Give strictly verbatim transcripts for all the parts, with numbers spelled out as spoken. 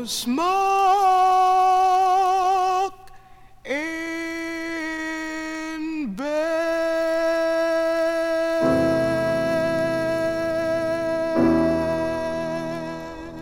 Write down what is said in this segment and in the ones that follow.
smoke in bed.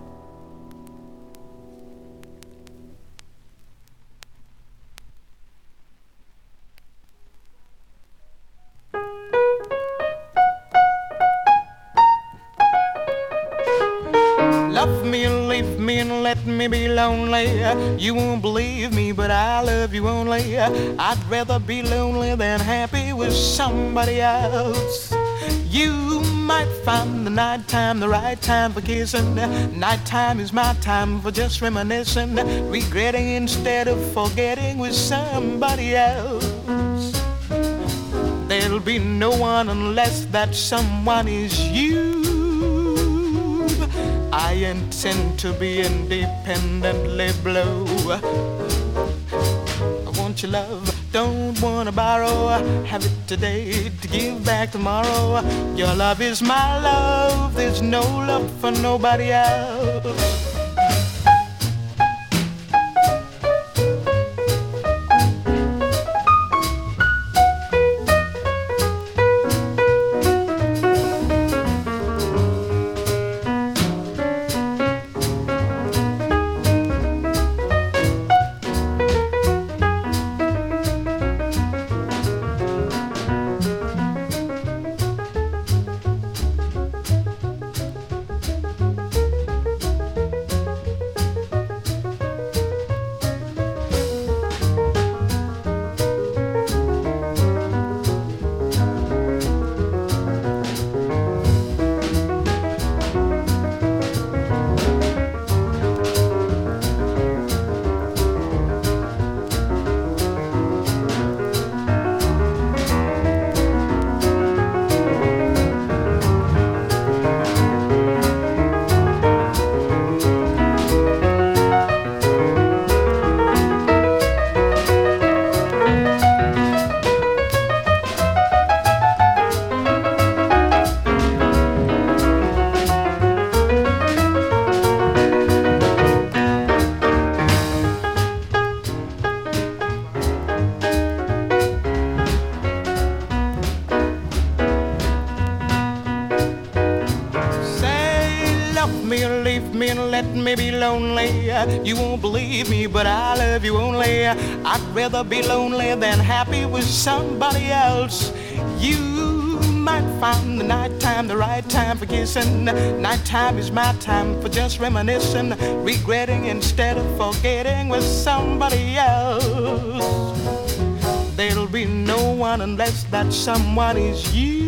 Love me and leave me and let me be lonely. You won't believe me, but I love you only. I'd rather be lonely than happy with somebody else. You might find the nighttime the right time for kissing. Nighttime is my time for just reminiscing, regretting instead of forgetting with somebody else. There'll be no one unless that someone is you. I intend to be independently blue. I want your love, don't wanna borrow. Have it today to give back tomorrow. Your love is my love, there's no love for nobody else. Me and leave me and let me be lonely. You won't believe me, but I love you only. I'd rather be lonely than happy with somebody else. You might find the nighttime the right time for kissing. Nighttime is my time for just reminiscing, regretting instead of forgetting with somebody else. There'll be no one unless that someone is you.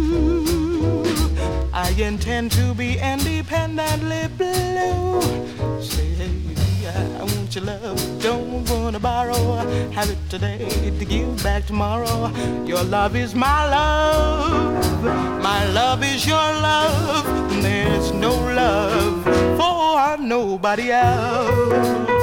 I intend to be independently blue. Say, hey, I want your love, don't wanna borrow. Have it today to give back tomorrow. Your love is my love, my love is your love. There's no love for nobody else.